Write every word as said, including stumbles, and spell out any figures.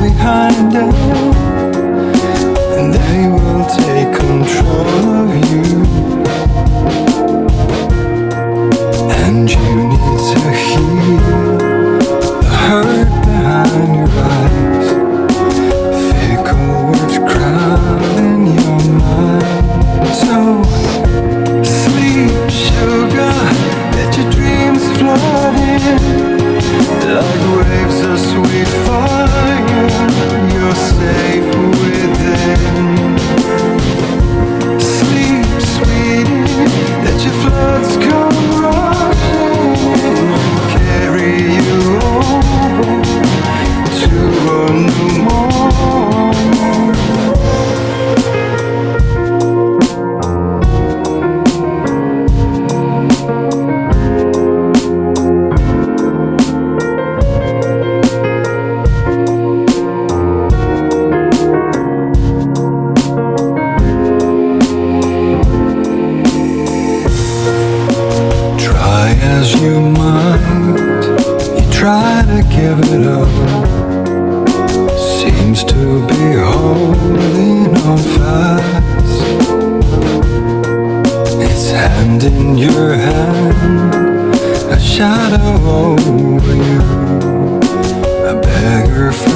behind them, and they will take control of you. And you need to heal the hurt behind your eyes, fickle words crowding your mind. So sleep, sugar, let your dreams flood in like waves of sweet fire. You're safe within. Sleep, sweetie, let your floods come rushing, carry you over to a new morning. As you might, you try to give it up, seems to be holding on fast. It's hand in your hand, a shadow over you, a beggar for